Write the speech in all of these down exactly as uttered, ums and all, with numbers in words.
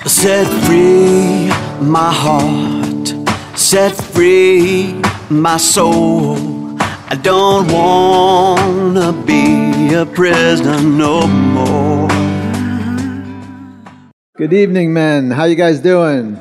Set free my heart, set free my soul. I don't wanna be a prisoner no more. Good evening, men. How you guys doing?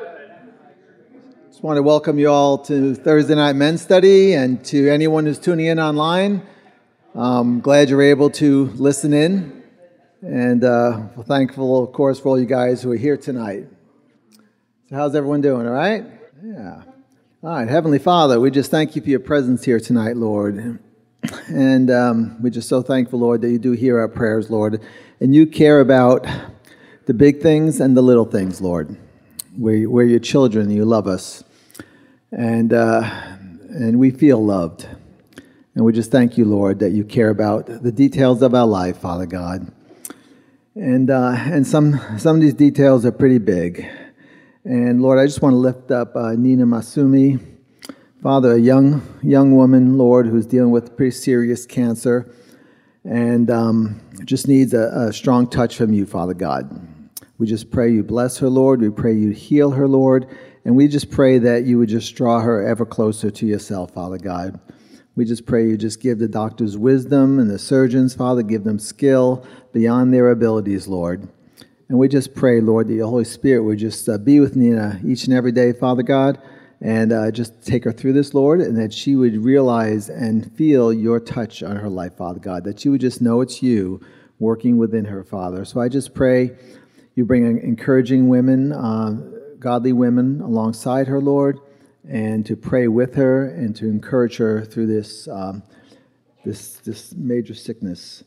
Just want to welcome you all to Thursday Night Men's Study, and to anyone who's tuning in online. I'm glad you're able to listen in, and uh, we're thankful, of course, for all you guys who are here tonight. So how's everyone doing, all right? Yeah. All right, Heavenly Father, we just thank you for your presence here tonight, Lord. And um, we're just so thankful, Lord, that you do hear our prayers, Lord. And you care about the big things and the little things, Lord. We're, we're your children, you love us. And uh, and we feel loved. And we just thank you, Lord, that you care about the details of our life, Father God. And uh, and some some of these details are pretty big. And Lord, I just want to lift up uh, Nina Masumi, Father, a young young woman, Lord, who's dealing with pretty serious cancer, and um, just needs a, a strong touch from you, Father God. We just pray you bless her, Lord. We pray you heal her, Lord. And we just pray that you would just draw her ever closer to yourself, Father God. We just pray you just give the doctors wisdom and the surgeons, Father, give them skill beyond their abilities, Lord. And we just pray, Lord, that your Holy Spirit would just uh, be with Nina each and every day, Father God, and uh, just take her through this, Lord, and that she would realize and feel your touch on her life, Father God, that she would just know it's you working within her, Father. So I just pray you bring encouraging women, uh, godly women alongside her, Lord, and to pray with her and to encourage her through this um, this this major sickness.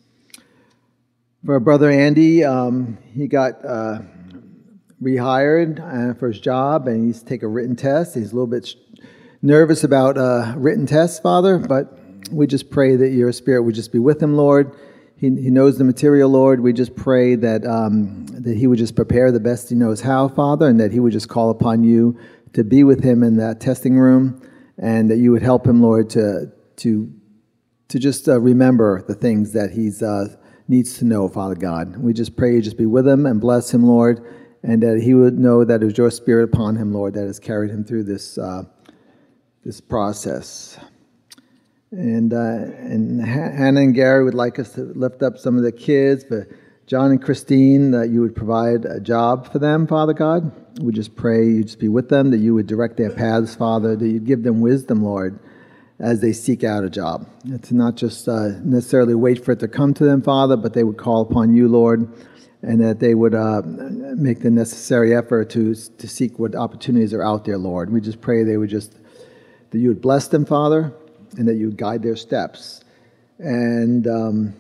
For our brother Andy, um, he got uh, rehired uh, for his job, and he's taken a written test. He's a little bit sh- nervous about uh, written tests, Father, but we just pray that your Spirit would just be with him, Lord. He, he knows the material, Lord. We just pray that um, that he would just prepare the best he knows how, Father, and that he would just call upon you to be with him in that testing room, and that you would help him, Lord, to to to just uh, remember the things that he's uh, needs to know, Father God. We just pray you just be with him and bless him, Lord, and that he would know that it was your Spirit upon him, Lord, that has carried him through this uh, this process. And uh, and Hannah and Gary would like us to lift up some of the kids, for John and Christine, that you would provide a job for them, Father God. We just pray you just be with them, that you would direct their paths, Father, that you'd give them wisdom, Lord, as they seek out a job. To not just uh, necessarily wait for it to come to them, Father, but they would call upon you, Lord, and that they would uh, make the necessary effort to to seek what opportunities are out there, Lord. We just pray they would just, that you would bless them, Father, and that you would guide their steps. And um,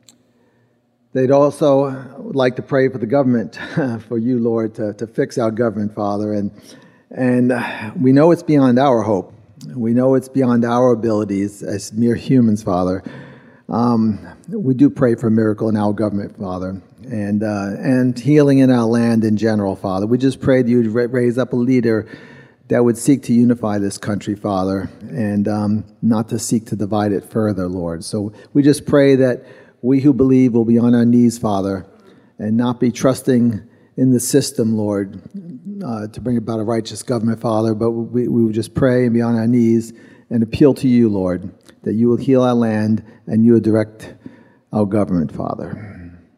they'd also would like to pray for the government, for you, Lord, to, to fix our government, Father. And and we know it's beyond our hope. We know it's beyond our abilities as mere humans, Father. Um, we do pray for a miracle in our government, Father, and uh, and healing in our land in general, Father. We just pray that you would raise up a leader that would seek to unify this country, Father, and um, not to seek to divide it further, Lord. So we just pray that we who believe will be on our knees, Father, and not be trusting in the system, Lord, uh, to bring about a righteous government, Father, but we, we would just pray and be on our knees and appeal to you, Lord, that you will heal our land and you will direct our government, Father.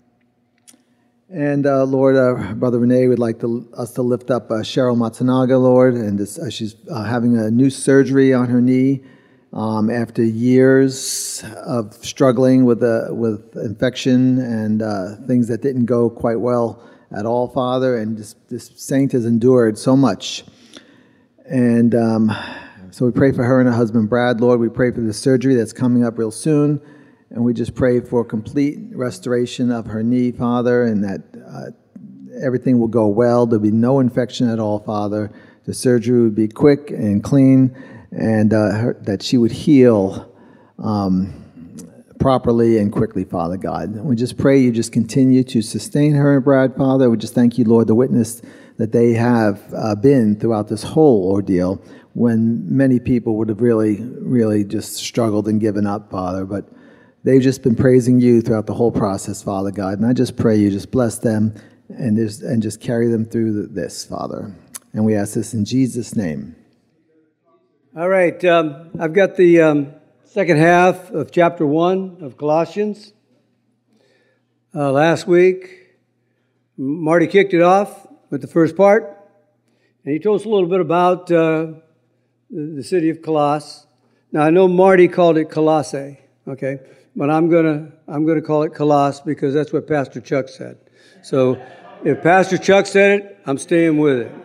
And uh, Lord, uh, Brother Renee would like to, us to lift up uh, Cheryl Matsunaga, Lord, and this, uh, she's uh, having a new surgery on her knee um, after years of struggling with uh, with infection and uh, things that didn't go quite well at all, Father. And this, this saint has endured so much. And um, so we pray for her and her husband, Brad, Lord. We pray for the surgery that's coming up real soon. And we just pray for complete restoration of her knee, Father, and that uh, everything will go well. There'll be no infection at all, Father. The surgery would be quick and clean, and uh, her, that she would heal um, properly and quickly, Father God. And we just pray you just continue to sustain her and Brad, Father. We just thank you, Lord, the witness that they have uh, been throughout this whole ordeal, when many people would have really, really just struggled and given up, Father. But they've just been praising you throughout the whole process, Father God. And I just pray you just bless them and just, and just carry them through this, Father. And we ask this in Jesus' name. All right, um, I've got the um, second half of chapter one of Colossians. Uh, last week, Marty kicked it off with the first part, and he told us a little bit about uh, the, the city of Colossus. Now, I know Marty called it Colossae, okay, but I'm gonna I'm gonna call it Colossus because that's what Pastor Chuck said. So, if Pastor Chuck said it, I'm staying with it.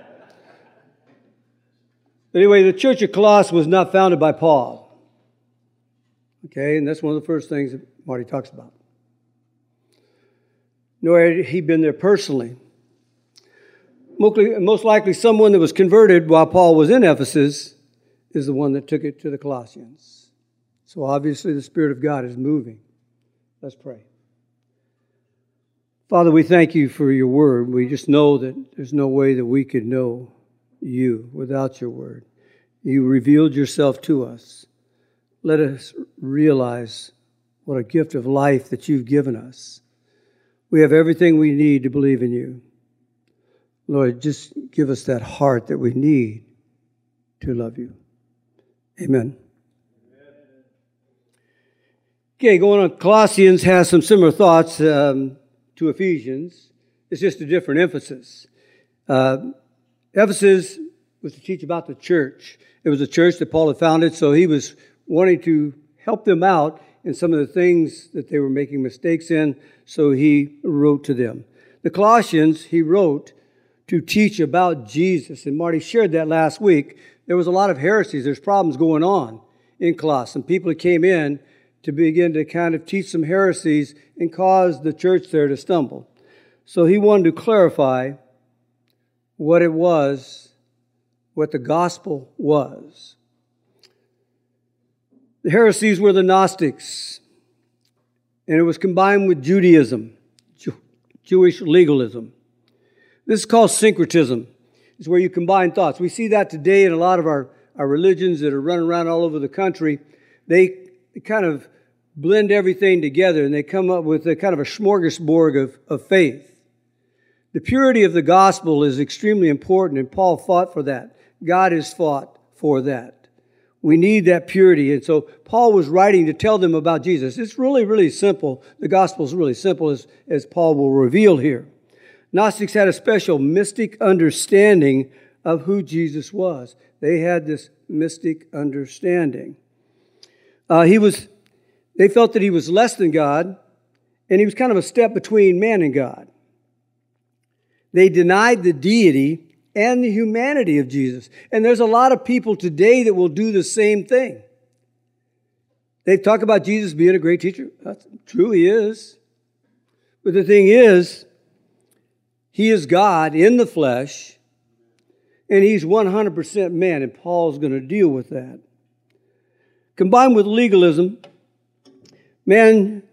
Anyway, the church of Colossus was not founded by Paul. Okay, and that's one of the first things that Marty talks about. Nor had he been there personally. Most likely someone that was converted while Paul was in Ephesus is the one that took it to the Colossians. So obviously the Spirit of God is moving. Let's pray. Father, we thank you for your word. We just know that there's no way that we could know you without your word. You revealed yourself to us. Let us realize what a gift of life that you've given us. We have everything we need to believe in you. Lord, just give us that heart that we need to love you. Amen. Okay, going on, Colossians has some similar thoughts um, to Ephesians. It's just a different emphasis. Uh, Ephesus was to teach about the church. It was a church that Paul had founded, so he was wanting to help them out in some of the things that they were making mistakes in, so he wrote to them. The Colossians, he wrote to teach about Jesus, and Marty shared that last week. There was a lot of heresies. There's problems going on in Colossus, and people came in to begin to kind of teach some heresies and cause the church there to stumble. So he wanted to clarify what it was, what the gospel was. The heresies were the Gnostics, and it was combined with Judaism, Jew- Jewish legalism. This is called syncretism. It's where you combine thoughts. We see that today in a lot of our, our religions that are running around all over the country. They, they kind of blend everything together, and they come up with a kind of a smorgasbord of, of faith. The purity of the gospel is extremely important, and Paul fought for that. God has fought for that. We need that purity. And so Paul was writing to tell them about Jesus. It's really, really simple. The gospel is really simple, as, as Paul will reveal here. Gnostics had a special mystic understanding of who Jesus was. They had this mystic understanding. Uh, he was, they felt that he was less than God, and he was kind of a step between man and God. They denied the deity and the humanity of Jesus. And there's a lot of people today that will do the same thing. They talk about Jesus being a great teacher. That's true, he is. But the thing is, he is God in the flesh, and he's one hundred percent man, and Paul's going to deal with that. Combined with legalism, man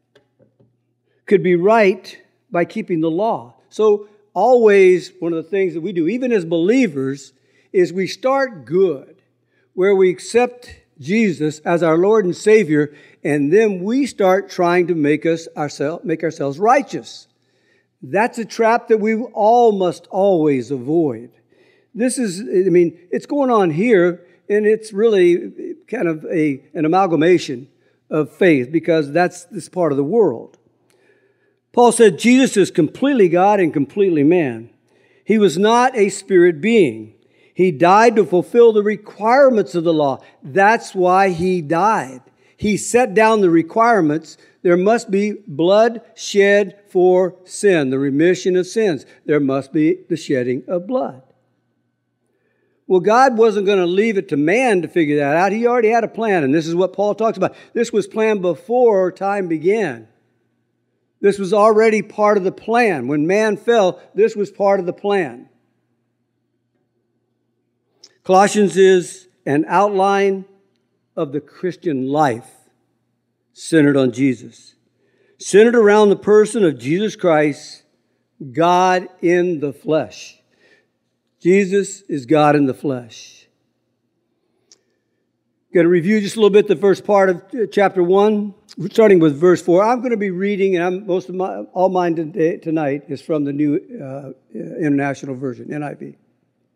could be right by keeping the law. So always one of the things that we do, even as believers, is we start good, where we accept Jesus as our Lord and Savior, and then we start trying to make us ourselves, make ourselves righteous. That's a trap that we all must always avoid. This is, I mean, it's going on here, and it's really kind of a, an amalgamation of faith, because that's this part of the world. Paul said Jesus is completely God and completely man. He was not a spirit being. He died to fulfill the requirements of the law. That's why he died. He set down the requirements. There must be blood shed for sin, the remission of sins. There must be the shedding of blood. Well, God wasn't going to leave it to man to figure that out. He already had a plan, and this is what Paul talks about. This was planned before time began. This was already part of the plan. When man fell, this was part of the plan. Colossians is an outline of the Christian life centered on Jesus. Centered around the person of Jesus Christ, God in the flesh. Jesus is God in the flesh. Going to review just a little bit the first part of chapter one, starting with verse four. I'm going to be reading, and I'm, most of my, all mine today, tonight is from the New uh, International Version, N I V.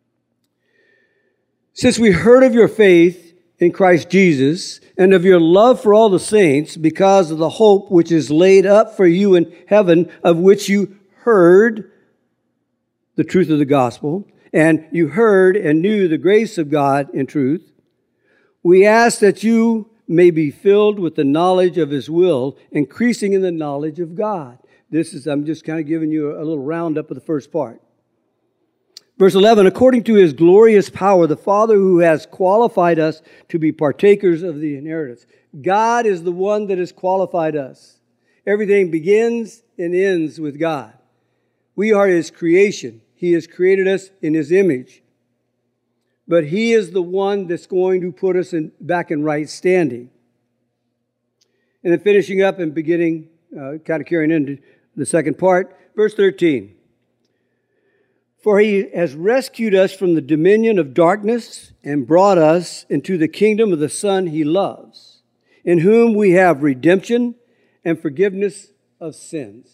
Since we heard of your faith in Christ Jesus and of your love for all the saints because of the hope which is laid up for you in heaven, of which you heard the truth of the gospel, and you heard and knew the grace of God in truth, we ask that you may be filled with the knowledge of His will, increasing in the knowledge of God. This is, I'm just kind of giving you a little roundup of the first part. Verse eleven, according to His glorious power, the Father who has qualified us to be partakers of the inheritance. God is the one that has qualified us. Everything begins and ends with God. We are His creation. He has created us in His image. But He is the one that's going to put us in, back in right standing. And then finishing up and beginning, uh, kind of carrying into the second part, verse thirteen. For He has rescued us from the dominion of darkness and brought us into the kingdom of the Son He loves, in whom we have redemption and forgiveness of sins.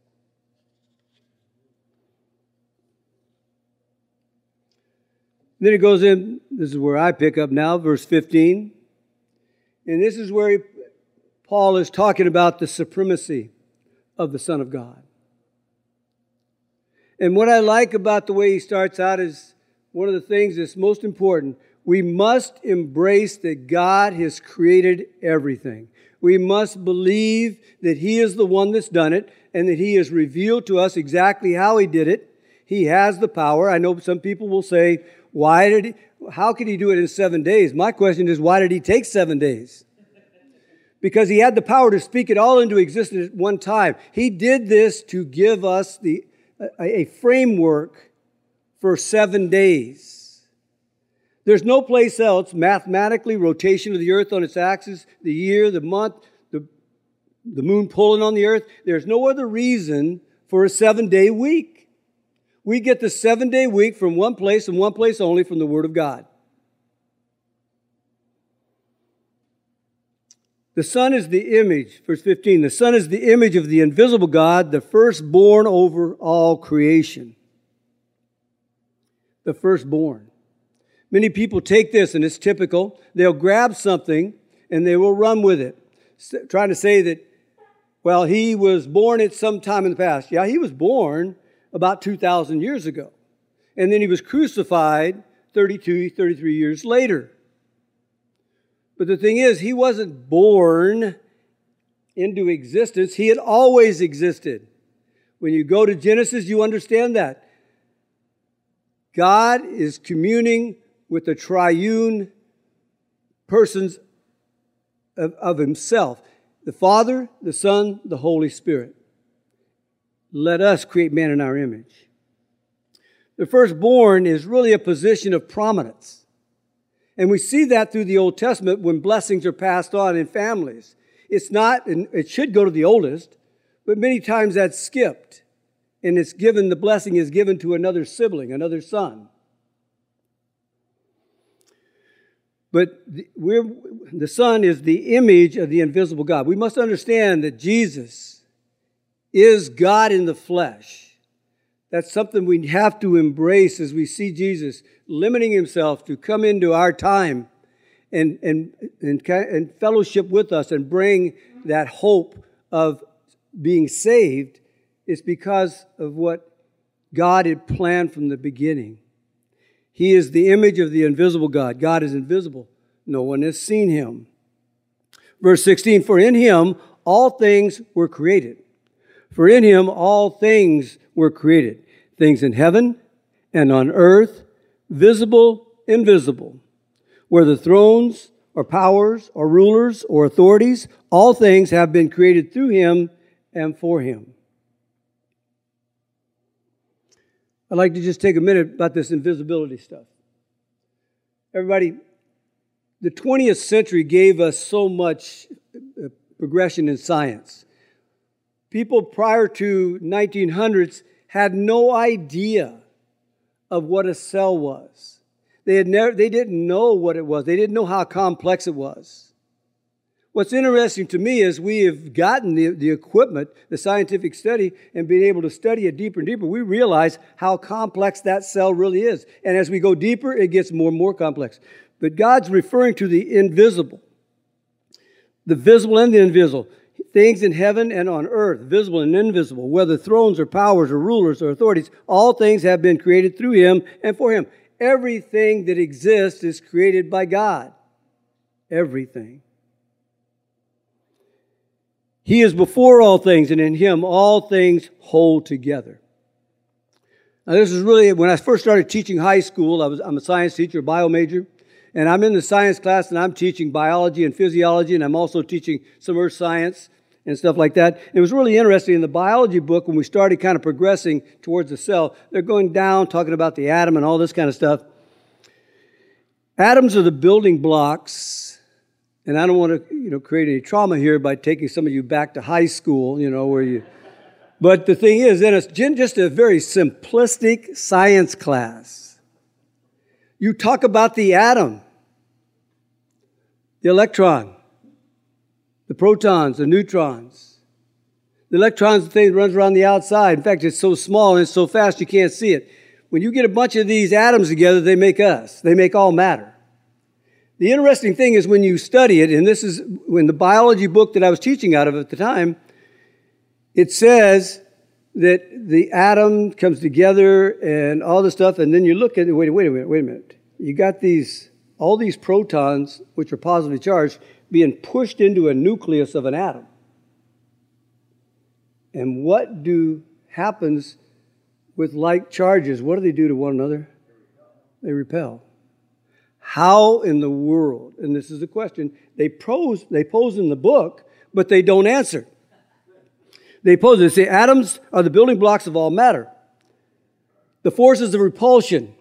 Then it goes in, this is where I pick up now, verse fifteen. And this is where he, Paul is talking about the supremacy of the Son of God. And what I like about the way he starts out is one of the things that's most important. We must embrace that God has created everything. We must believe that He is the one that's done it and that He has revealed to us exactly how He did it. He has the power. I know some people will say, why did he, how could He do it in seven days? My question is, why did He take seven days? Because He had the power to speak it all into existence at one time. He did this to give us the, a, a framework for seven days. There's no place else, mathematically, rotation of the earth on its axis, the year, the month, the, the moon pulling on the earth. There's no other reason for a seven-day week. We get the seven-day week from one place and one place only, from the Word of God. The Son is the image, verse fifteen, the Son is the image of the invisible God, the firstborn over all creation. The firstborn. Many people take this, and it's typical. They'll grab something and they will run with it, trying to say that, well, He was born at some time in the past. Yeah, He was born about two thousand years ago. And then He was crucified thirty-two, thirty-three years later. But the thing is, He wasn't born into existence. He had always existed. When you go to Genesis, you understand that. God is communing with the triune persons of, of Himself. The Father, the Son, the Holy Spirit. Let us create man in our image. The firstborn is really a position of prominence. And we see that through the Old Testament when blessings are passed on in families. It's not, and it should go to the oldest, but many times that's skipped. And it's given, the blessing is given to another sibling, another son. But the, we're, the Son is the image of the invisible God. We must understand that Jesus is God in the flesh. That's something we have to embrace as we see Jesus limiting Himself to come into our time and, and, and, and fellowship with us and bring that hope of being saved. It's because of what God had planned from the beginning. He is the image of the invisible God. God is invisible. No one has seen Him. Verse sixteen, for in Him all things were created. For in Him all things were created, things in heaven and on earth, visible, invisible, whether thrones or powers or rulers or authorities, all things have been created through Him and for Him. I'd like to just take a minute about this invisibility stuff. Everybody, the twentieth century gave us so much progression in science. People prior to nineteen hundreds had no idea of what a cell was. They had never, they didn't know what it was. They didn't know how complex it was. What's interesting to me is we have gotten the, the equipment, the scientific study, and being able to study it deeper and deeper, we realize how complex that cell really is. And as we go deeper, it gets more and more complex. But God's referring to the invisible, the visible and the invisible, things in heaven and on earth, visible and invisible, whether thrones or powers or rulers or authorities, all things have been created through Him and for Him. Everything that exists is created by God. Everything. He is before all things, and in Him all things hold together. Now, this is really, when I first started teaching high school, I was, I'm a science teacher, a bio major, and I'm in the science class, and I'm teaching biology and physiology, and I'm also teaching some earth science and stuff like that. And it was really interesting in the biology book when we started kind of progressing towards the cell. They're going down, talking about the atom and all this kind of stuff. Atoms are the building blocks, and I don't want to, you know, create any trauma here by taking some of you back to high school, you know, where you. But the thing is, then it's just a very simplistic science class. You talk about the atom, the electron, the protons, the neutrons. The electrons, the thing that runs around the outside. In fact, it's so small and it's so fast you can't see it. When you get a bunch of these atoms together, they make us. They make all matter. The interesting thing is when you study it, and this is in the biology book that I was teaching out of at the time, it says that the atom comes together and all this stuff, and then you look at it, wait, wait a minute, wait a minute. You got these, all these protons, which are positively charged, being pushed into a nucleus of an atom. And what do happens with like charges? What do they do to one another? They repel. How in the world, and this is a question, they pose, they pose in the book, but they don't answer. They pose, they say atoms are the building blocks of all matter. The forces of repulsion.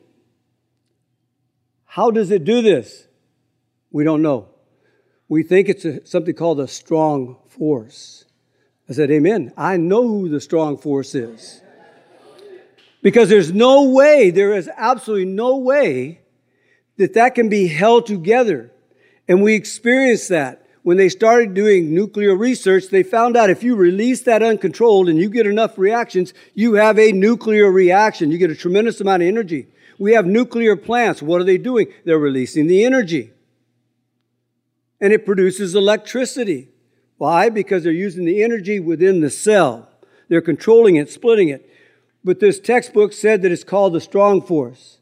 How does it do this? We don't know. We think it's a, something called a strong force. I said, amen. I know who the strong force is. Because there's no way, there is absolutely no way that that can be held together. And we experienced that. When they started doing nuclear research, they found out if you release that uncontrolled and you get enough reactions, you have a nuclear reaction. You get a tremendous amount of energy. We have nuclear plants. What are they doing? They're releasing the energy. And it produces electricity. Why? Because they're using the energy within the cell. They're controlling it, splitting it. But this textbook said that it's called the strong force.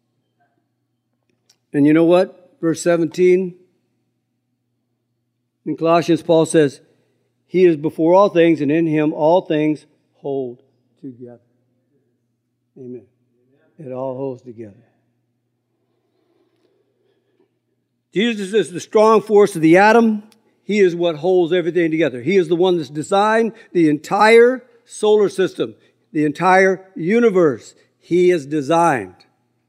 And you know what? Verse seventeen. In Colossians, Paul says, He is before all things, and in Him all things hold together. Amen. It all holds together. Jesus is the strong force of the atom. He is what holds everything together. He is the one that's designed the entire solar system, the entire universe. He is designed.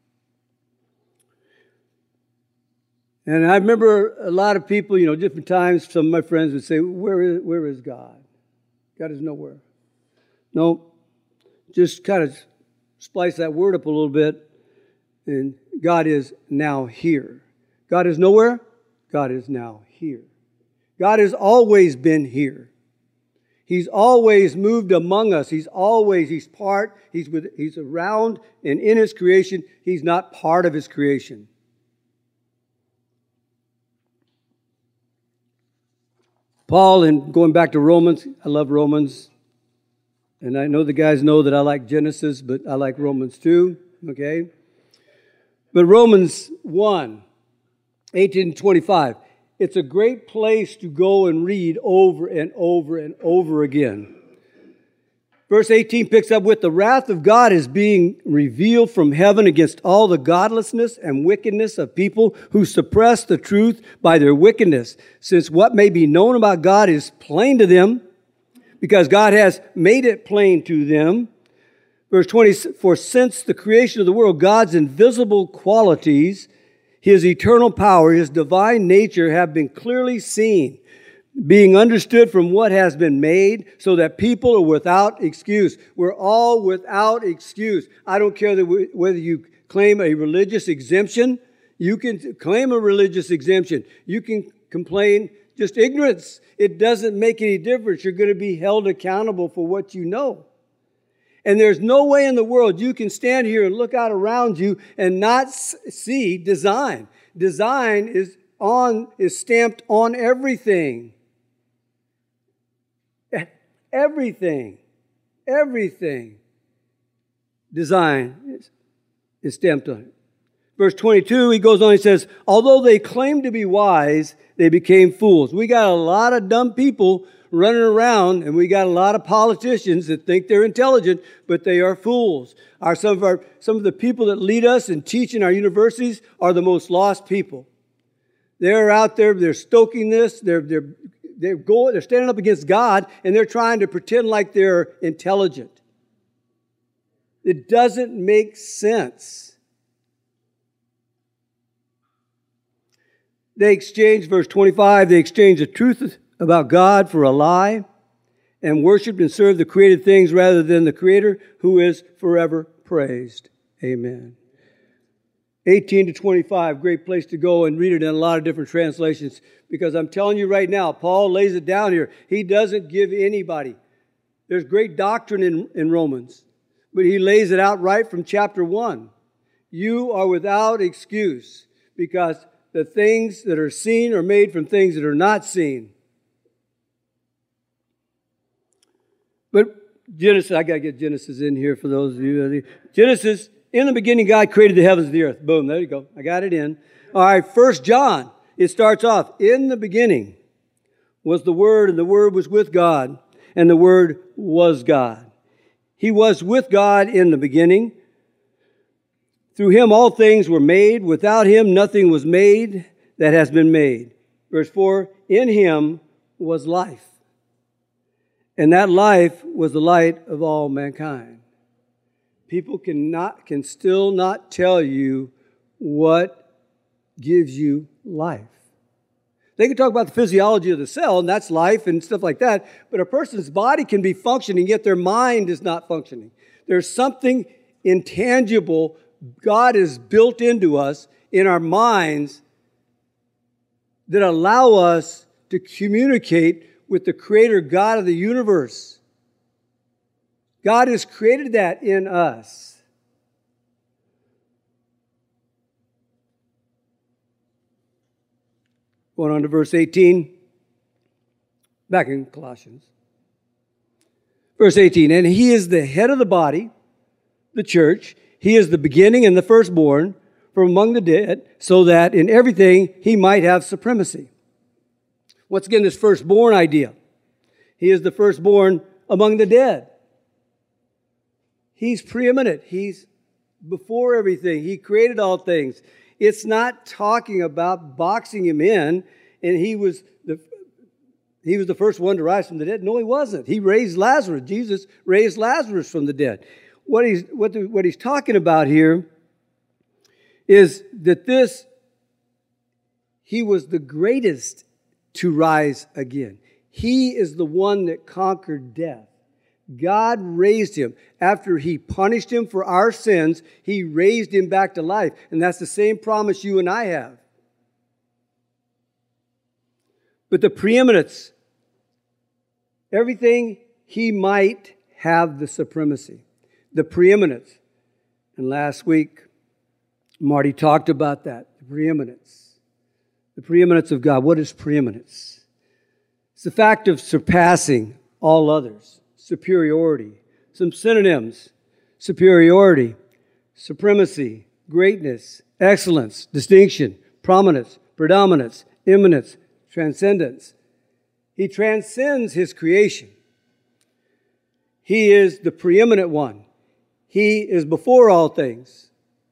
And I remember a lot of people, you know, different times, some of my friends would say, where is, where is God? God is nowhere. No, just kind of splice that word up a little bit, and God is now here. God is nowhere. God is now here. God has always been here. He's always moved among us. He's always, He's part, He's with, He's around and in His creation. He's not part of His creation. Paul, and going back to Romans, I love Romans. And I know the guys know that I like Genesis, but I like Romans too, okay? But Romans one, eighteen and twenty-five, it's a great place to go and read over and over and over again. Verse eighteen picks up with, the wrath of God is being revealed from heaven against all the godlessness and wickedness of people who suppress the truth by their wickedness, since what may be known about God is plain to them, because God has made it plain to them. Verse twenty, for since the creation of the world, God's invisible qualities, His eternal power, His divine nature have been clearly seen, being understood from what has been made, so that people are without excuse. We're all without excuse. I don't care that we, whether you claim a religious exemption, You can claim a religious exemption. You can complain just ignorance. It doesn't make any difference. You're going to be held accountable for what you know. And there's no way in the world you can stand here and look out around you and not see design. Design is on is stamped on everything. Everything. Everything. Design is, is stamped on it. Verse twenty-two, he goes on, he says, although they claimed to be wise, they became fools. We got a lot of dumb people running around, and we got a lot of politicians that think they're intelligent, but they are fools. Our, some of our, some of the people that lead us and teach in our universities are the most lost people. They're out there, they're stoking this, they're, they're, they're, going, they're standing up against God, and they're trying to pretend like they're intelligent. It doesn't make sense. They exchanged, verse twenty-five, they exchanged the truth about God for a lie and worshiped and served the created things rather than the Creator who is forever praised. Amen. eighteen to twenty-five, great place to go and read it in a lot of different translations, because I'm telling you right now, Paul lays it down here. He doesn't give anybody. There's great doctrine in, in Romans, but he lays it out right from chapter one. You are without excuse, because the things that are seen are made from things that are not seen. But Genesis, I got to get Genesis in here for those of you. Genesis, in the beginning, God created the heavens and the earth. Boom, there you go. I got it in. All right, First John, it starts off, in the beginning was the Word, and the Word was with God, and the Word was God. He was with God in the beginning. Through him all things were made. Without him nothing was made that has been made. Verse four, in him was life. And that life was the light of all mankind. People cannot, can still not tell you what gives you life. They can talk about the physiology of the cell, and that's life and stuff like that, but a person's body can be functioning, yet their mind is not functioning. There's something intangible God has built into us in our minds that allow us to communicate with the Creator God of the universe. God has created that in us. Going on to verse eighteen, back in Colossians. Verse eighteen, and he is the head of the body, the church. He is the beginning and the firstborn from among the dead, so that in everything he might have supremacy. Once again, this firstborn idea. He is the firstborn among the dead. He's preeminent. He's before everything. He created all things. It's not talking about boxing him in, and he was the he was the first one to rise from the dead. No, he wasn't. He raised Lazarus. Jesus raised Lazarus from the dead. What he's, what, the, what he's talking about here is that this, he was the greatest to rise again. He is the one that conquered death. God raised him. After he punished him for our sins, he raised him back to life. And that's the same promise you and I have. But the preeminence, everything he might have the supremacy. The preeminence. And last week, Marty talked about that. The preeminence. The preeminence of God. What is preeminence? It's the fact of surpassing all others. Superiority. Some synonyms. Superiority. Supremacy. Greatness. Excellence. Distinction. Prominence. Predominance. Eminence. Transcendence. He transcends his creation. He is the preeminent one. He is before all things.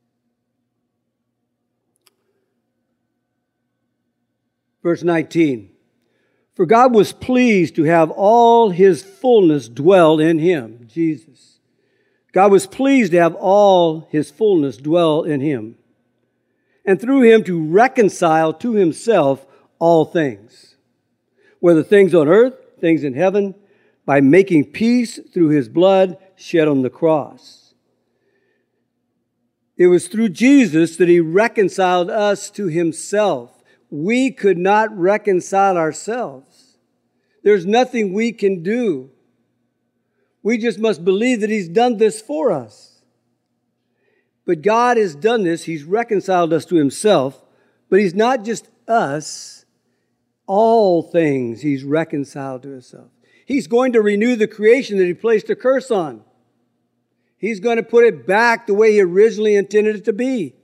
Verse nineteen. For God was pleased to have all his fullness dwell in him, Jesus. God was pleased to have all his fullness dwell in him, and through him to reconcile to himself all things, whether things on earth, things in heaven, by making peace through his blood shed on the cross. It was through Jesus that he reconciled us to himself. We could not reconcile ourselves. There's nothing we can do. We just must believe that he's done this for us. But God has done this. He's reconciled us to himself. But he's not just us. All things he's reconciled to himself. He's going to renew the creation that he placed a curse on. He's going to put it back the way he originally intended it to be.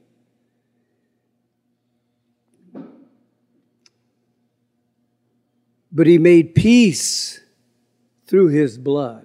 But he made peace through his blood.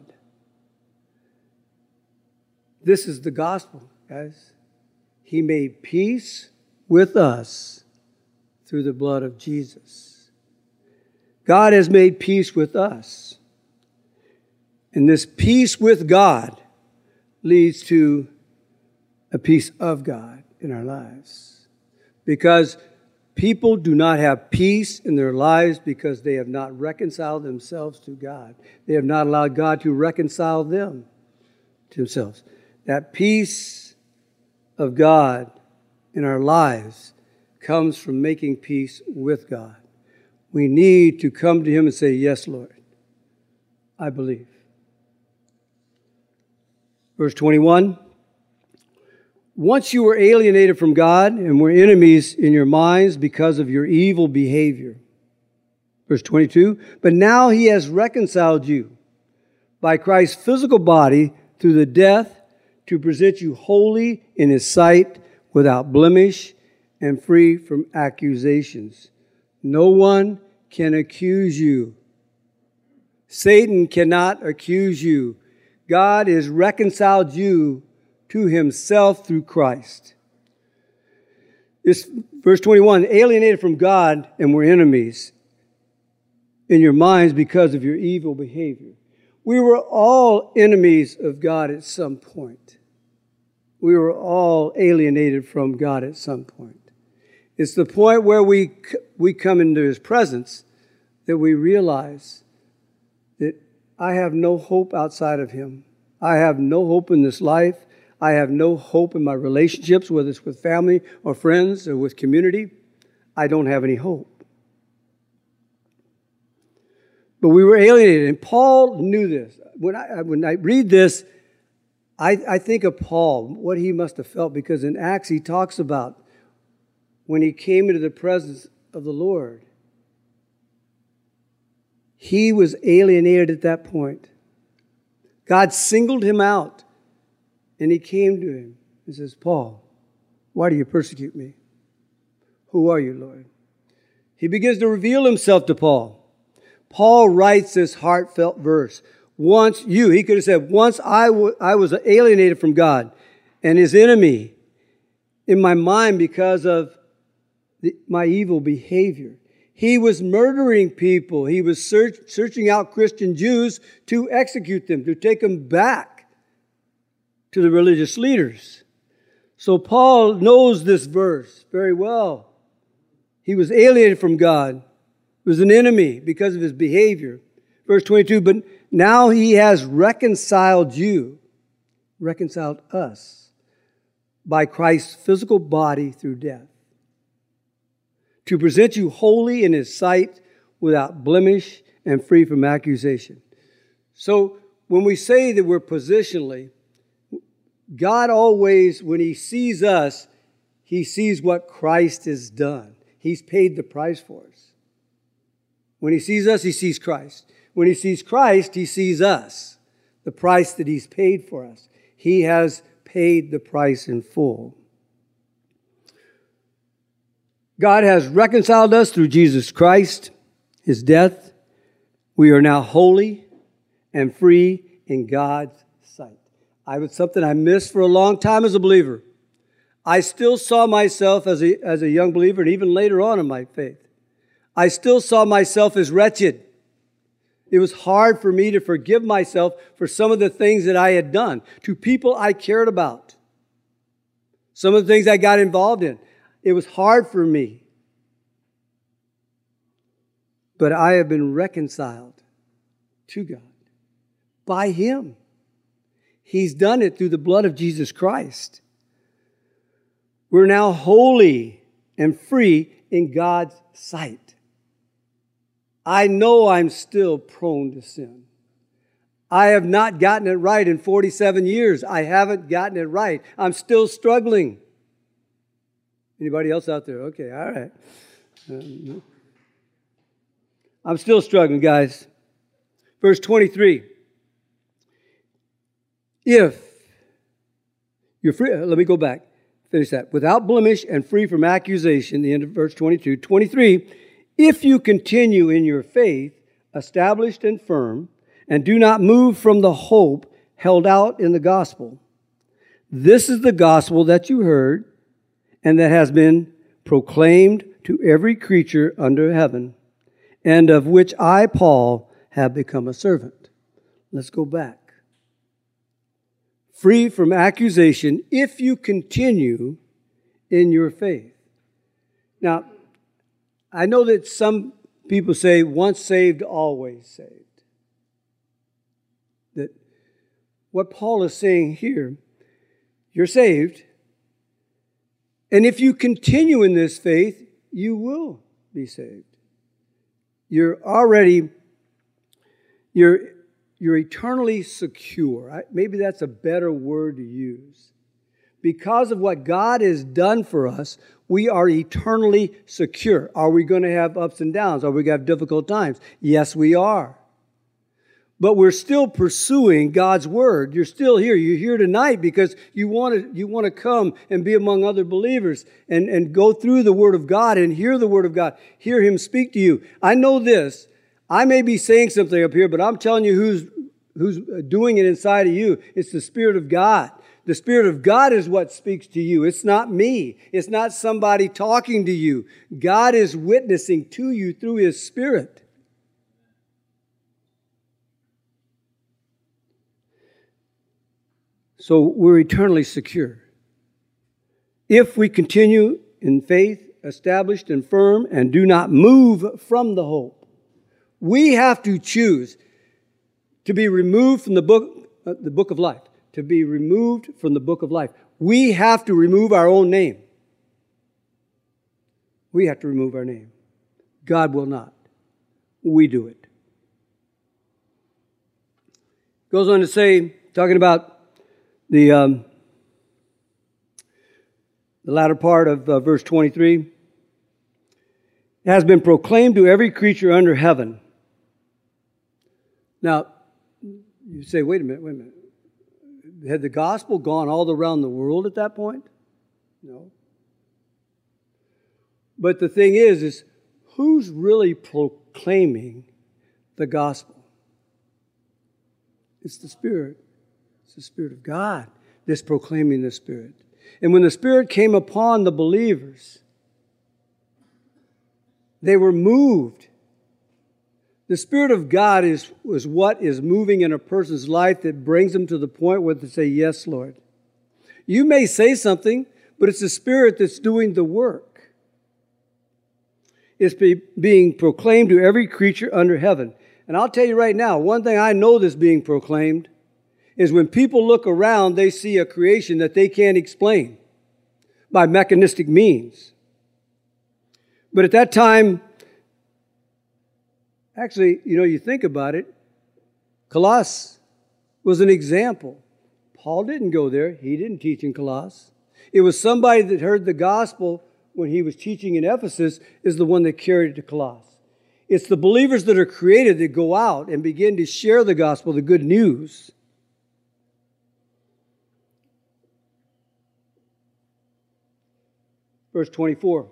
This is the gospel, guys. He made peace with us through the blood of Jesus. God has made peace with us. And this peace with God leads to a peace of God in our lives. Because people do not have peace in their lives because they have not reconciled themselves to God. They have not allowed God to reconcile them to themselves. That peace of God in our lives comes from making peace with God. We need to come to him and say, yes, Lord, I believe. Verse twenty-one, once you were alienated from God and were enemies in your minds because of your evil behavior. Verse twenty-two, but now he has reconciled you by Christ's physical body through the death to present you holy in his sight, without blemish and free from accusations. No one can accuse you. Satan cannot accuse you. God has reconciled you to himself through Christ. This verse twenty-one, alienated from God and were enemies in your minds because of your evil behavior. We were all enemies of God at some point. We were all alienated from God at some point. It's the point where we, we come into his presence that we realize that I have no hope outside of him. I have no hope in this life. I have no hope in my relationships, whether it's with family or friends or with community. I don't have any hope. But we were alienated, and Paul knew this. When I, when I read this, I, I think of Paul, what he must have felt, because in Acts he talks about when he came into the presence of the Lord. He was alienated at that point. God singled him out, and he came to him and says, Paul, why do you persecute me? Who are you, Lord? He begins to reveal himself to Paul. Paul writes this heartfelt verse. Once you, he could have said, once I, w- I was alienated from God and his enemy in my mind because of the, my evil behavior. He was murdering people. He was search, searching out Christian Jews to execute them, to take them back to the religious leaders. So Paul knows this verse very well. He was alienated from God. He was an enemy because of his behavior. Verse twenty-two, but now he has reconciled you, reconciled us, by Christ's physical body through death, to present you holy in his sight, without blemish and free from accusation. So when we say that we're positionally, God always, when he sees us, he sees what Christ has done. He's paid the price for us. When he sees us, he sees Christ. When he sees Christ, he sees us, the price that he's paid for us. He has paid the price in full. God has reconciled us through Jesus Christ, his death. We are now holy and free in God's sight. I was something I missed for a long time as a believer. I still saw myself as a, as a young believer, and even later on in my faith. I still saw myself as wretched. It was hard for me to forgive myself for some of the things that I had done to people I cared about. Some of the things I got involved in. It was hard for me. But I have been reconciled to God by him. He's done it through the blood of Jesus Christ. We're now holy and free in God's sight. I know I'm still prone to sin. I have not gotten it right in forty-seven years. I haven't gotten it right. I'm still struggling. Anybody else out there? Okay, all right. Um, I'm still struggling, guys. Verse twenty-three. If you're free, let me go back. Finish that. Without blemish and free from accusation, the end of verse twenty-two. twenty-three. If you continue in your faith, established and firm, and do not move from the hope held out in the gospel. This is the gospel that you heard and that has been proclaimed to every creature under heaven, and of which I, Paul, have become a servant. Let's go back. Free from accusation if you continue in your faith. Now, I know that some people say once saved, always saved. That what Paul is saying here, you're saved, and if you continue in this faith, you will be saved. You're already, you're, you're eternally secure. I, maybe that's a better word to use. Because of what God has done for us, we are eternally secure. Are we going to have ups and downs? Are we going to have difficult times? Yes, we are. But we're still pursuing God's word. You're still here. You're here tonight because you want to, you want to come and be among other believers and, and go through the word of God and hear the word of God. Hear him speak to you. I know this. I may be saying something up here, but I'm telling you who's, who's doing it inside of you. It's the Spirit of God. The Spirit of God is what speaks to you. It's not me. It's not somebody talking to you. God is witnessing to you through his Spirit. So we're eternally secure. If we continue in faith, established and firm, and do not move from the hope. We have to choose to be removed from the book, uh, the book of life. To be removed from the book of life. We have to remove our own name. We have to remove our name. God will not. We do it. Goes on to say, talking about The, um, the latter part of uh, verse twenty-three, it has been proclaimed to every creature under heaven. Now, you say, wait a minute, wait a minute. Had the gospel gone all around the world at that point? No. But the thing is, is who's really proclaiming the gospel? It's the Spirit. It's the Spirit of God that's proclaiming the Spirit. And when the Spirit came upon the believers, they were moved. The Spirit of God is, is what is moving in a person's life that brings them to the point where they say, yes, Lord. You may say something, but it's the Spirit that's doing the work. It's be, being proclaimed to every creature under heaven. And I'll tell you right now, one thing I know that's being proclaimed is when people look around, they see a creation that they can't explain by mechanistic means. But at that time, actually, you know, you think about it, Colossus was an example. Paul didn't go there. He didn't teach in Colossus. It was somebody that heard the gospel when he was teaching in Ephesus is the one that carried it to Colossus. It's the believers that are created that go out and begin to share the gospel, the good news. Verse twenty-four.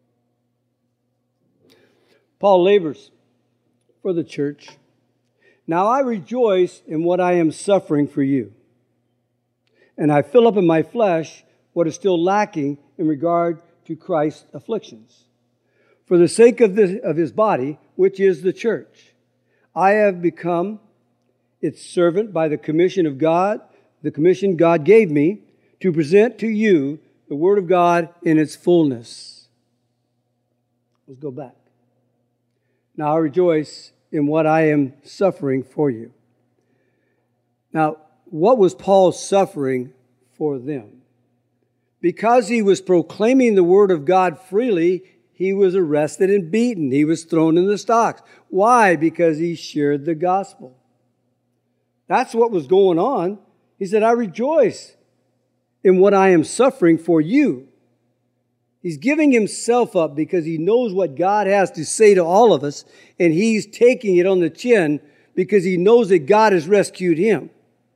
Paul labors for the church. Now I rejoice in what I am suffering for you, and I fill up in my flesh what is still lacking in regard to Christ's afflictions. For the sake of, the, of his body, which is the church, I have become its servant by the commission of God, the commission God gave me to present to you the Word of God in its fullness. Let's go back. Now I rejoice in what I am suffering for you. Now, what was Paul suffering for them? Because he was proclaiming the word of God freely, he was arrested and beaten. He was thrown in the stocks. Why? Because he shared the gospel. That's what was going on. He said, I rejoice in what I am suffering for you. He's giving himself up because he knows what God has to say to all of us, and he's taking it on the chin because he knows that God has rescued him.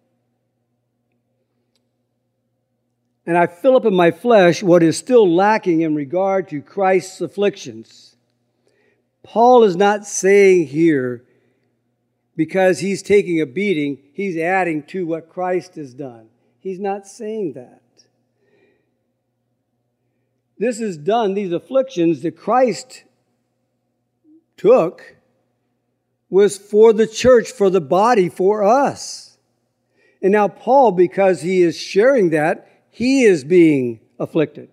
And I fill up in my flesh what is still lacking in regard to Christ's afflictions. Paul is not saying here, because he's taking a beating, he's adding to what Christ has done. He's not saying that. This is done, these afflictions that Christ took was for the church, for the body, for us. And now Paul, because he is sharing that, he is being afflicted.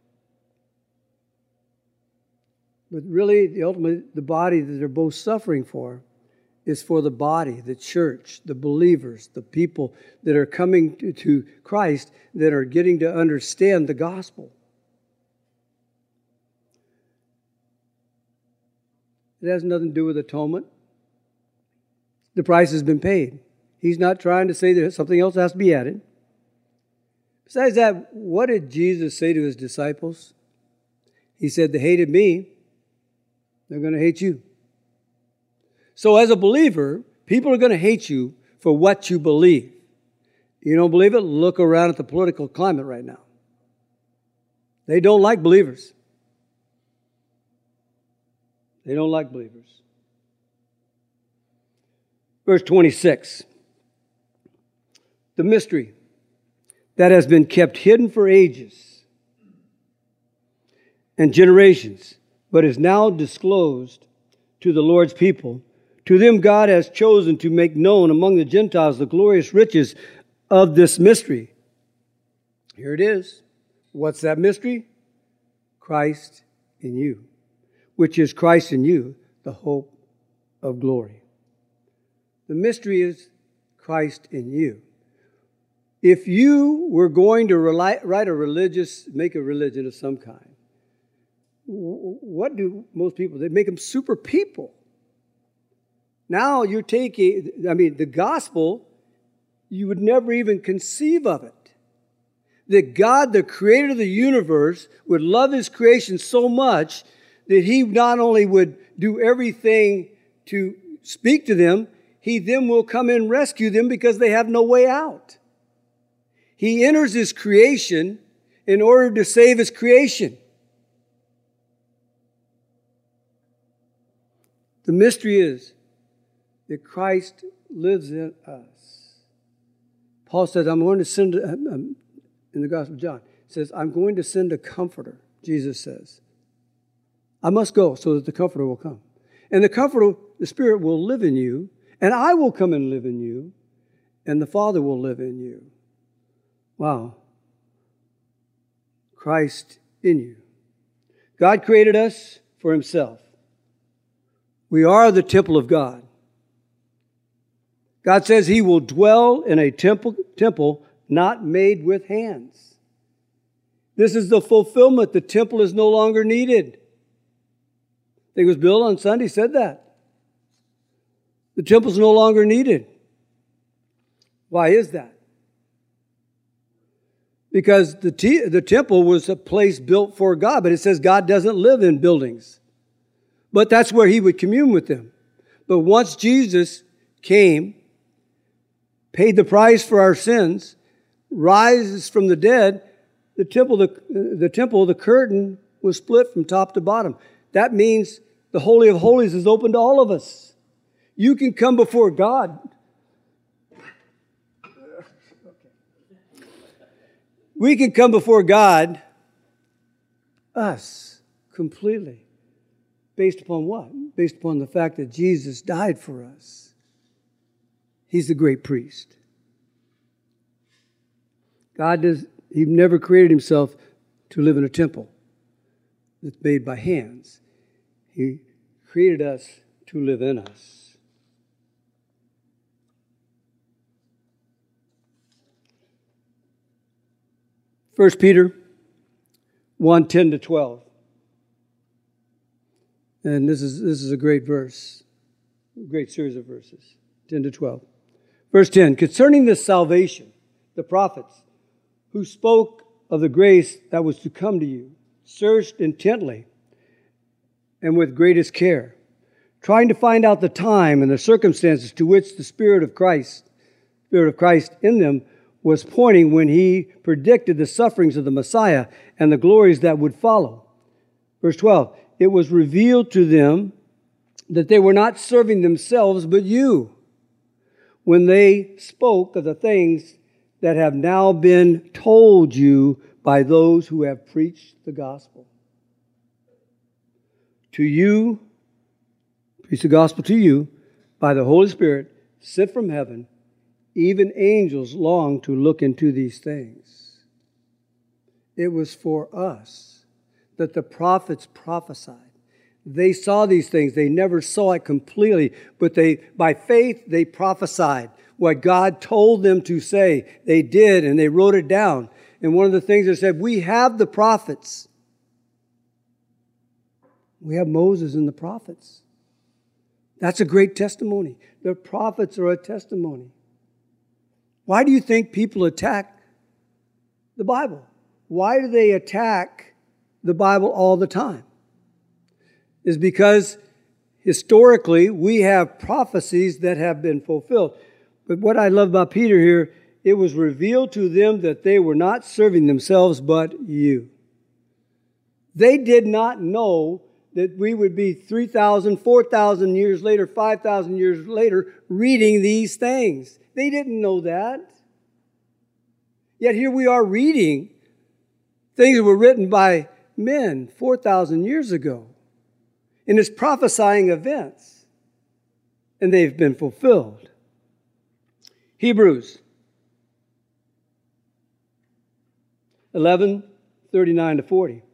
But really, the ultimate, the body that they're both suffering for is for the body, the church, the believers, the people that are coming to, to Christ, that are getting to understand the gospel. It has nothing to do with atonement. The price has been paid. He's not trying to say that something else has to be added. Besides that, what did Jesus say to his disciples? He said, they hated me, they're going to hate you. So as a believer, people are going to hate you for what you believe. You don't believe it? Look around at the political climate right now. They don't like believers. They don't like believers. Verse twenty-six. The mystery that has been kept hidden for ages and generations, but is now disclosed to the Lord's people. To them God has chosen to make known among the Gentiles the glorious riches of this mystery. Here it is. What's that mystery? Christ in you, which is Christ in you, the hope of glory. The mystery is Christ in you. If you were going to rely, write a religious, make a religion of some kind, what do most people, they make them super people. Now you're taking, I mean, the gospel, you would never even conceive of it. That God, the creator of the universe, would love his creation so much that he not only would do everything to speak to them, he then will come and rescue them because they have no way out. He enters his creation in order to save his creation. The mystery is that Christ lives in us. Paul says, I'm going to send, um, in the Gospel of John, says, I'm going to send a comforter, Jesus says. I must go so that the comforter will come. And the comforter, the Spirit will live in you, and I will come and live in you, and the Father will live in you. Wow. Christ in you. God created us for himself. We are the temple of God. God says he will dwell in a temple, temple not made with hands. This is the fulfillment. The temple is no longer needed. I think it was Bill on Sunday said that. The temple is no longer needed. Why is that? Because the, te- the temple was a place built for God, but it says God doesn't live in buildings. But that's where he would commune with them. But once Jesus came, paid the price for our sins, rises from the dead, the temple, the, the temple, the curtain was split from top to bottom. That means the Holy of Holies is open to all of us. You can come before God. We can come before God, us, completely. Based upon what? Based upon the fact that Jesus died for us. He's the great priest. God does, he never created himself to live in a temple that's made by hands. He created us to live in us. First Peter one, ten to twelve. And this is this is a great verse, a great series of verses, ten to twelve. Verse ten, concerning this salvation, the prophets who spoke of the grace that was to come to you, searched intently and with greatest care, trying to find out the time and the circumstances to which the Spirit of Christ, Spirit of Christ in them was pointing when he predicted the sufferings of the Messiah and the glories that would follow. Verse twelve, it was revealed to them that they were not serving themselves but you, when they spoke of the things that have now been told you by those who have preached the gospel. To you, preach the gospel to you by the Holy Spirit, sent from heaven. Even angels long to look into these things. It was for us that the prophets prophesied. They saw these things. They never saw it completely, but they, by faith, they prophesied what God told them to say. They did, and they wrote it down. And one of the things they said, we have the prophets. We have Moses and the prophets. That's a great testimony. The prophets are a testimony. Why do you think people attack the Bible? Why do they attack the Bible all the time? Is because historically we have prophecies that have been fulfilled. But what I love about Peter here, it was revealed to them that they were not serving themselves but you. They did not know that we would be three thousand, four thousand years later, five thousand years later, reading these things. They didn't know that. Yet here we are reading things that were written by men four thousand years ago. And it's prophesying events. And they've been fulfilled. Hebrews eleven, thirty-nine to forty.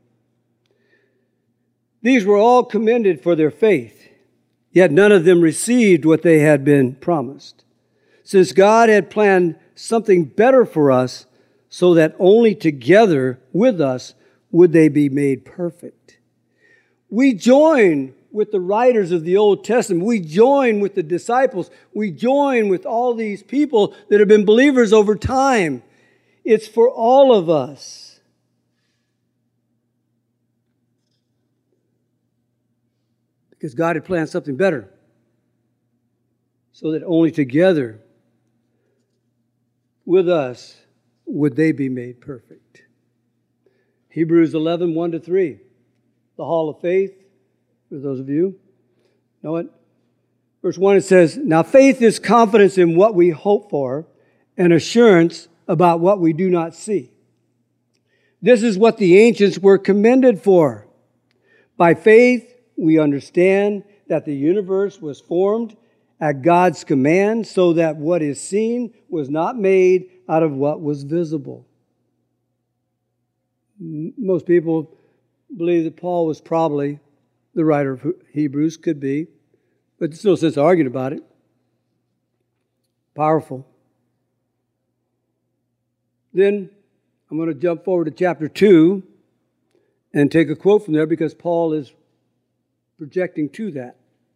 These were all commended for their faith, yet none of them received what they had been promised, since God had planned something better for us, so that only together with us would they be made perfect. We join with the writers of the Old Testament. We join with the disciples. We join with all these people that have been believers over time. It's for all of us. Because God had planned something better, so that only together with us would they be made perfect. Hebrews eleven, one to three. The hall of faith, for those of you know it. Verse one, it says, now faith is confidence in what we hope for and assurance about what we do not see. This is what the ancients were commended for. By faith, we understand that the universe was formed at God's command, so that what is seen was not made out of what was visible. Most people believe that Paul was probably the writer of Hebrews, could be, but there's no sense arguing about it. Powerful. Then I'm going to jump forward to chapter two and take a quote from there, because Paul is projecting to that.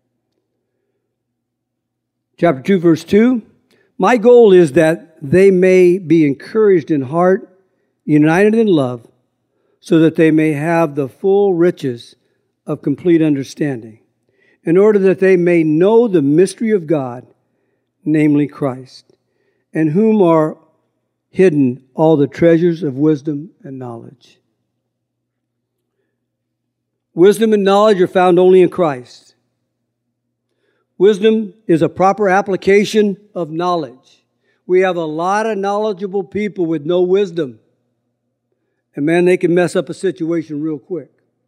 Chapter two, verse two. My goal is that they may be encouraged in heart, united in love, so that they may have the full riches of complete understanding, in order that they may know the mystery of God, namely Christ, in whom are hidden all the treasures of wisdom and knowledge. Wisdom and knowledge are found only in Christ. Wisdom is a proper application of knowledge. We have a lot of knowledgeable people with no wisdom. And man, they can mess up a situation real quick.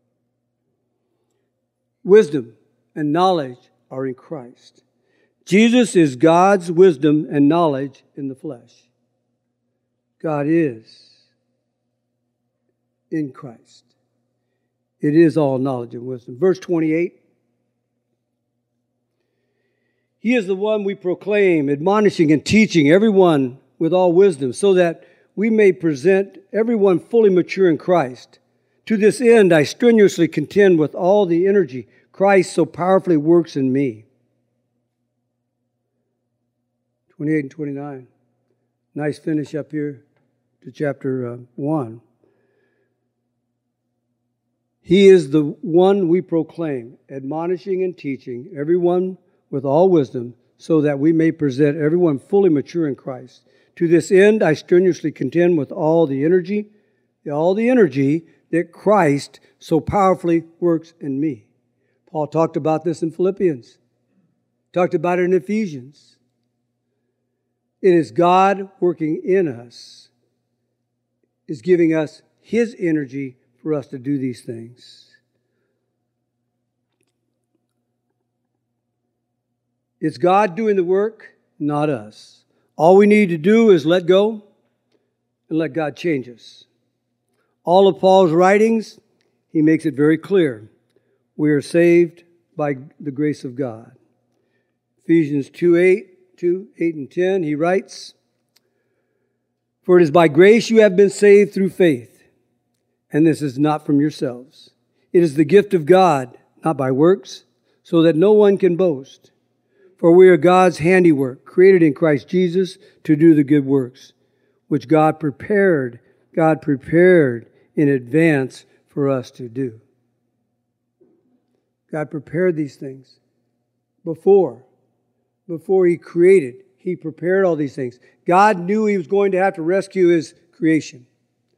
Wisdom and knowledge are in Christ. Jesus is God's wisdom and knowledge in the flesh. God is in Christ. It is all knowledge and wisdom. Verse twenty-eight. He is the one we proclaim, admonishing and teaching everyone with all wisdom, so that we may present everyone fully mature in Christ. To this end, I strenuously contend with all the energy Christ so powerfully works in me. twenty-eight and twenty-nine. Nice finish up here to chapter uh, one. He is the one we proclaim, admonishing and teaching everyone with all wisdom, so that we may present everyone fully mature in Christ. To this end, I strenuously contend with all the energy, all the energy that Christ so powerfully works in me. Paul talked about this in Philippians, talked about it in Ephesians. It is God working in us, is giving us His energy for us to do these things. It's God doing the work, not us. All we need to do is let go and let God change us. All of Paul's writings, he makes it very clear. We are saved by the grace of God. Ephesians two, eight, two, eight and ten, he writes, "For it is by grace you have been saved through faith, and this is not from yourselves. It is the gift of God, not by works, so that no one can boast. For we are God's handiwork, created in Christ Jesus to do the good works, which God prepared, God prepared in advance for us to do." God prepared these things before, before He created. He prepared all these things. God knew He was going to have to rescue His creation.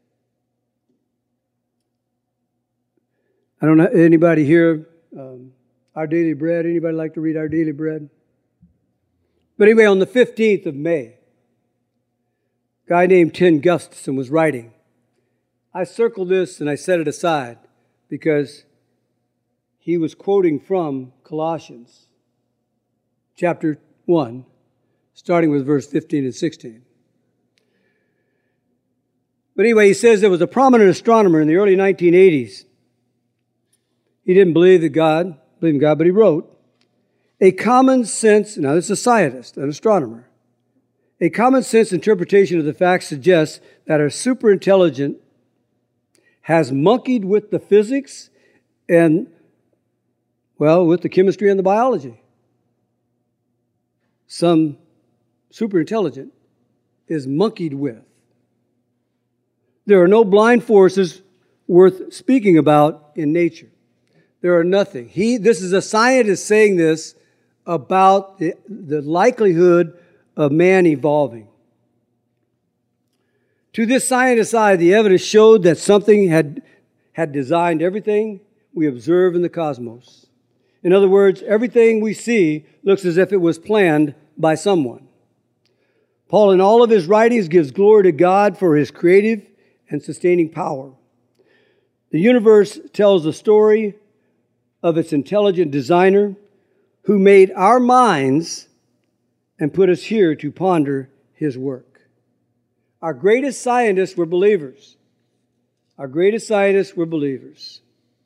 I don't know, anybody here, um, Our Daily Bread? Anybody like to read Our Daily Bread? But anyway, on the fifteenth of May, a guy named Tim Gustafson was writing. I circled this and I set it aside because he was quoting from Colossians chapter one, starting with verse fifteen and sixteen. But anyway, he says there was a prominent astronomer in the early nineteen eighties. He didn't believe that God, believe in God, but he wrote, "A common sense," now this is a scientist, an astronomer, "a common sense interpretation of the facts suggests that our superintelligent has monkeyed with the physics and, well, with the chemistry and the biology. Some superintelligent is monkeyed with. There are no blind forces worth speaking about in nature. There are nothing." He, this is a scientist saying this about the, the likelihood of man evolving. To this scientist's eye, the evidence showed that something had, had designed everything we observe in the cosmos. In other words, everything we see looks as if it was planned by someone. Paul, in all of his writings, gives glory to God for His creative and sustaining power. The universe tells the story of its intelligent designer who made our minds and put us here to ponder His work. Our greatest scientists were believers. Our greatest scientists were believers.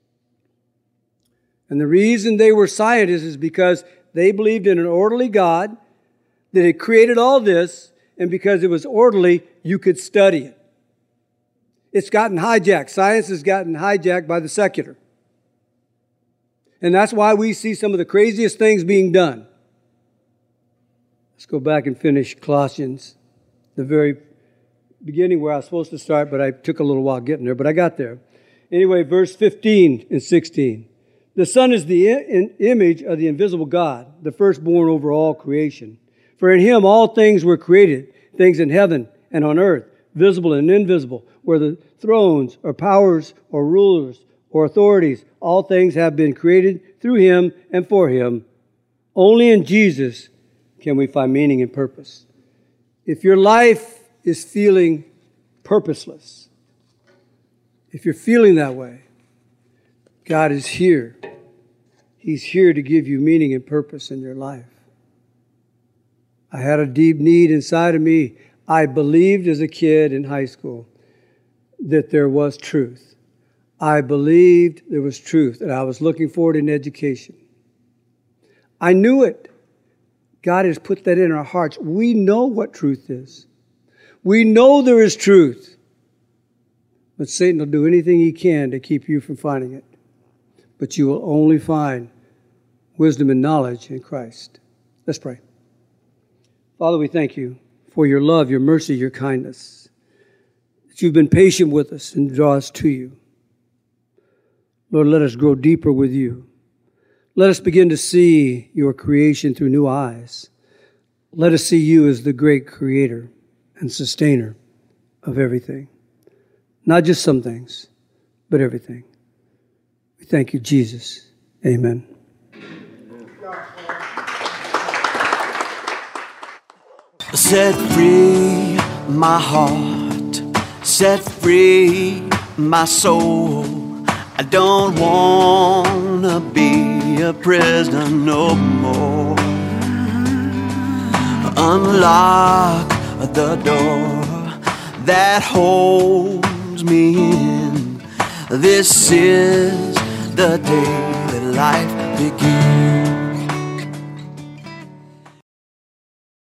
And the reason they were scientists is because they believed in an orderly God that had created all this, and because it was orderly, you could study it. It's gotten hijacked. Science has gotten hijacked by the secular. And that's why we see some of the craziest things being done. Let's go back and finish Colossians, the very beginning where I was supposed to start, but I took a little while getting there, but I got there. Anyway, verse fifteen and sixteen. "The Son is the in- image of the invisible God, the firstborn over all creation. For in Him all things were created, things in heaven and on earth, visible and invisible, whether thrones or powers or rulers or authorities, all things have been created through Him and for Him. Only in Jesus can we find meaning and purpose." If your life is feeling purposeless, if you're feeling that way, God is here. He's here to give you meaning and purpose in your life. I had a deep need inside of me. I believed as a kid in high school that there was truth. I believed there was truth, and I was looking for it in education. I knew it. God has put that in our hearts. We know what truth is. We know there is truth. But Satan will do anything he can to keep you from finding it. But you will only find wisdom and knowledge in Christ. Let's pray. Father, we thank you for your love, your mercy, your kindness, that you've been patient with us and draw us to you. Lord, let us grow deeper with you. Let us begin to see your creation through new eyes. Let us see you as the great creator and sustainer of everything. Not just some things, but everything. We thank you, Jesus. Amen. Set free my heart, set free my soul. I don't wanna be a prisoner no more. Unlock the door that holds me in. This is the day that life begins.